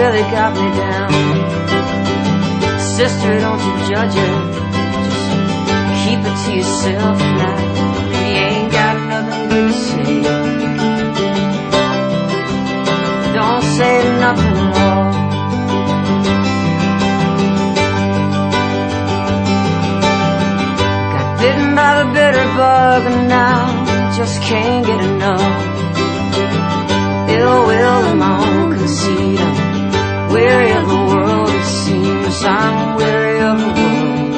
really got me down. Sister, don't you judge it, just keep it to yourself now. If you ain't got nothing good to say, don't say nothing at all. Got bitten by the bitter bug and now just can't get enough. Ill will in my own conceit. I'm weary of the world, it seems. I'm weary of the world,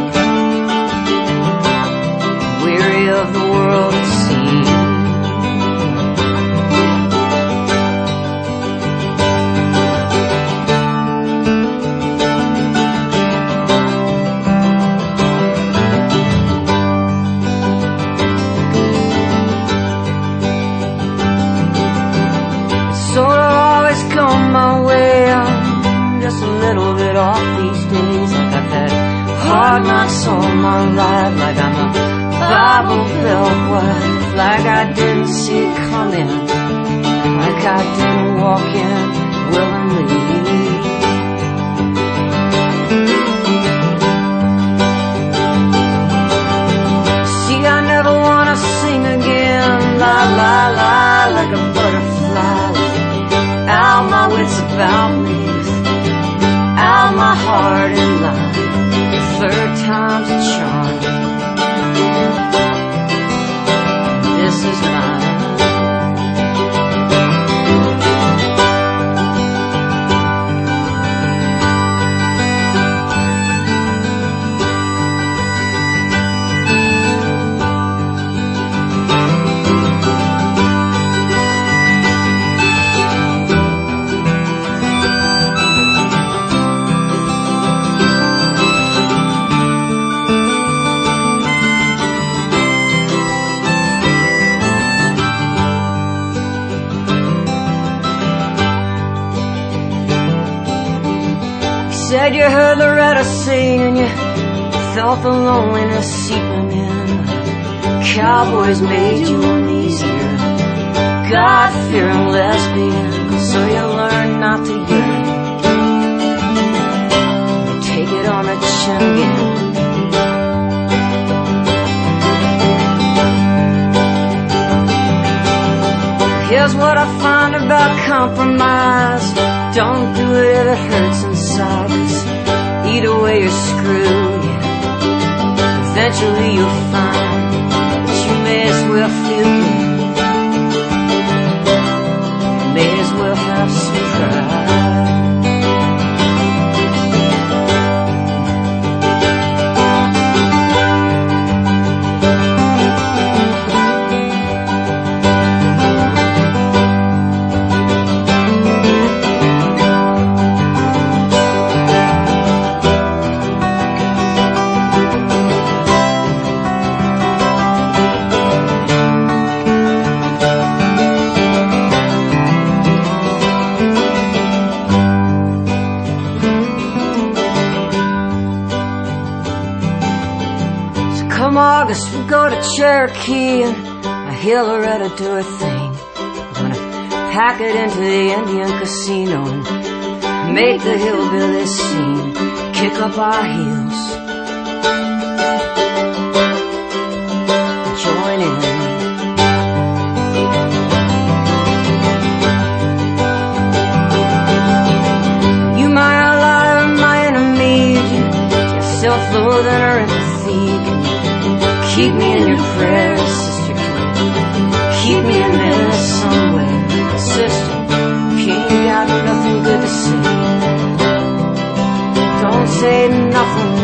weary of the world, it seems. Off these days, like I've had hard knocks all my life, like I'm a Bible Belt wife, like I didn't see it coming, like I didn't walk in willingly. See, I never wanna sing again, la la la, like a butterfly, out my wits about me, out my heart in line, the third time's a charm. This is mine. Said you heard Loretta sing and you felt the loneliness seeping in. Cowboys made you uneasy, God-fearing lesbian, so you learn not to yearn. You take it on the chin again. Here's what I find about compromise: don't do it if it hurts inside, 'cause either way you're screwed, yeah. Eventually you'll find that you may as well feel good. You may as well have some pride. Come August, we'll go to Cherokee and I hear Loretta do her thing. We're gonna pack it into the Indian casino and make the hillbilly scene, kick up our heels, join in. You my ally and my enemy, your self-loathing or empathy. Keep me in your prayers, sister. Keep me in there somewhere, sister. If you ain't got nothing good to say, don't say nothing.